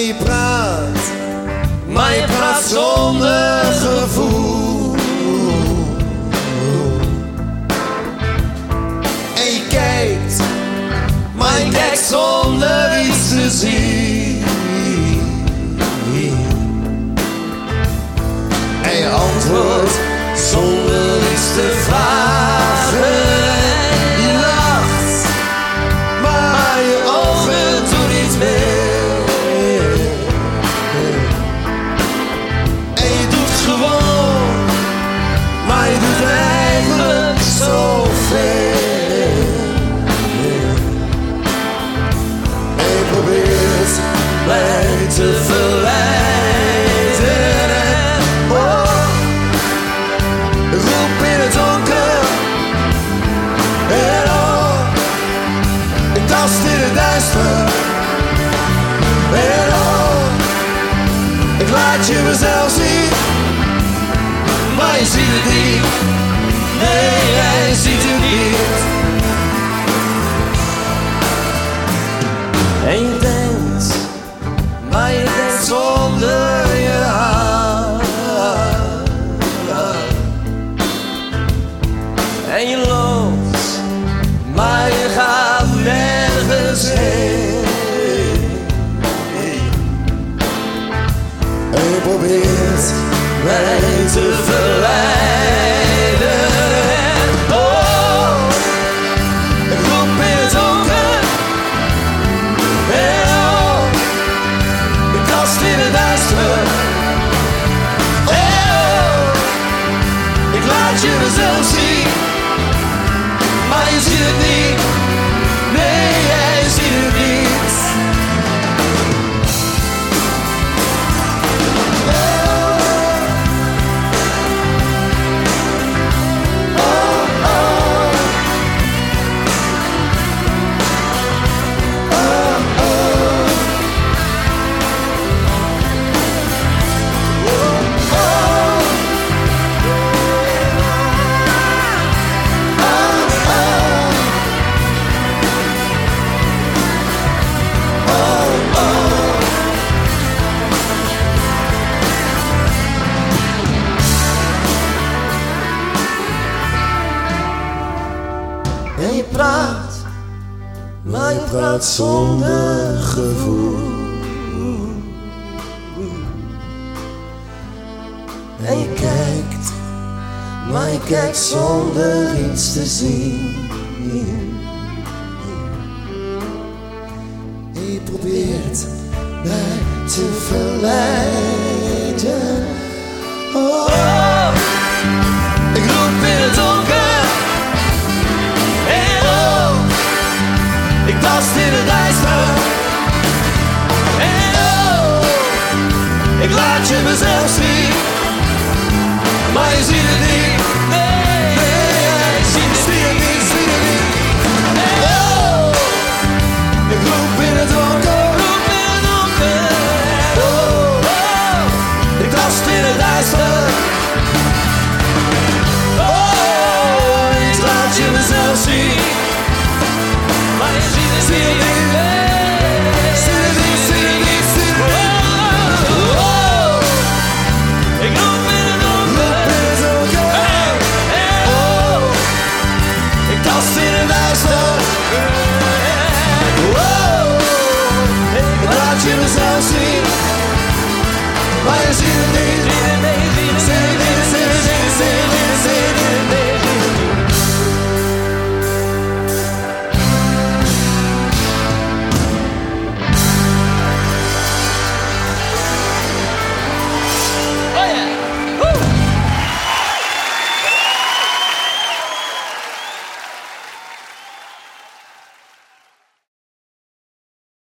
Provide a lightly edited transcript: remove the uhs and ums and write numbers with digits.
je praat, maar je praat zonder gevoel. En je kijkt, maar je kijkt zonder iets te zien. En je antwoordt zonder iets te vragen. Je lacht, maar je ogen doen niet meer. En je doet gewoon, maar je doet eigenlijk zoveel. En je probeert mij te verleiden. Roep in het donker. En oh, ik tast in het duister. En oh, ik laat je mezelf zien. Maar je ziet het niet. Nee, jij ziet het niet. En je denkt, maar je denkt zonder je hart. En je loopt, maar je gaat nergens heen. En je probeert mij te verleiden. Oh, ik roep in het donker. En oh, ik tast in het duister. En oh, ik laat je mezelf zien. Maar je ziet het niet. Nee, jij ziet het niet. En je praat, maar je praat zonder gevoel. En je kijkt, maar je kijkt zonder iets te zien. En je probeert mij te verleiden. Oh, ik roep in het donker. Ik tast in het duister. En oh, ik laat je mezelf zien. Maar je ziet het niet.